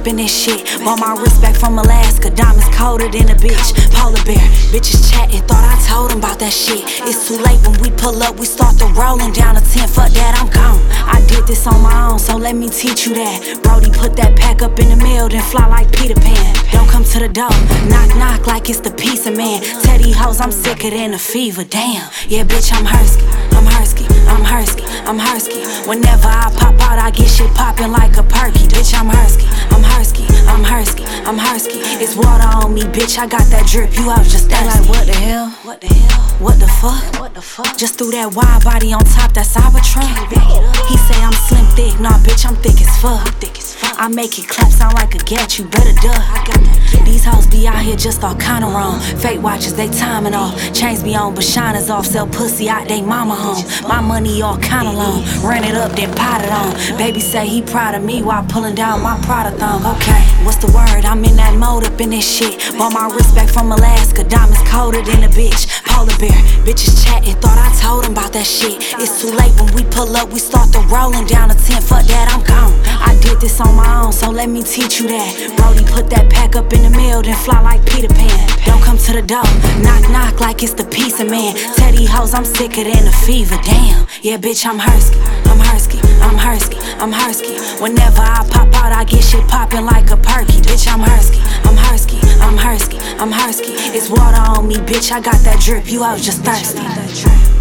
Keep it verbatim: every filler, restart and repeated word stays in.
up in this shit. Bought my wrist back from Alaska, diamonds colder than a bitch. Polar bear, bitches chatting, thought I told them about that shit. It's too late when we pull up, we start the rolling down a ten. Fuck that, I'm gone. I did this on my own, so let me teach you that. Brody put that pack up in the mail, then fly like Peter Pan. Don't come to the door, knock knock like it's the pizza man. Tell these hoes I'm sicker than a fever, damn. Yeah, bitch, I'm Hersky, I'm Hersky, I'm Hersky, I'm Hersky. Whenever I pop out, I get shit poppin' like a perky. Bitch, I'm Hersky, I'm Hersky, I'm Hersky, I'm Hersky. It's water on me, bitch, I got that drip. You out just thirsty. Like what the hell? What the hell? What the fuck? What the fuck? Just threw that wide body on top, that Cybertruck. He say I'm slim thick, nah bitch, I'm thick as fuck. I'm thick as fuck. I make it clap sound like a gat, you better duck. I got that. These hoes be out here just all kinda wrong. Fake watches, they timing off. Chains be on, but shiners off. Sell pussy out they mama home. My money all kinda long. Ran it up, then pot it on. Baby say he proud of me while pulling down my Prada thong. Okay, what's the word? I'm in that mode up in this shit. Bought my wrist back from Alaska, diamonds colder than a bitch. Polar bear, bitches chatting, thought I told them about that shit. It's too late when we pull up, we start the rolling down a ten. Fuck that, I'm gone. I did this on my own, so let me teach you that. Brody put that pack up in the mail, then fly like Peter Pan. Don't come to the door, knock knock like it's the pizza man. Tell these hoes I'm sicker than a fever, damn. Yeah, bitch, I'm Hersky, I'm Hersky, I'm Hersky, I'm Hersky. Whenever I pop out, I get shit poppin' like a perky. Bitch, I'm Hersky, I'm Hersky, I'm Hersky, I'm Hersky. It's water on me, bitch, I got that drip. You out just thirsty.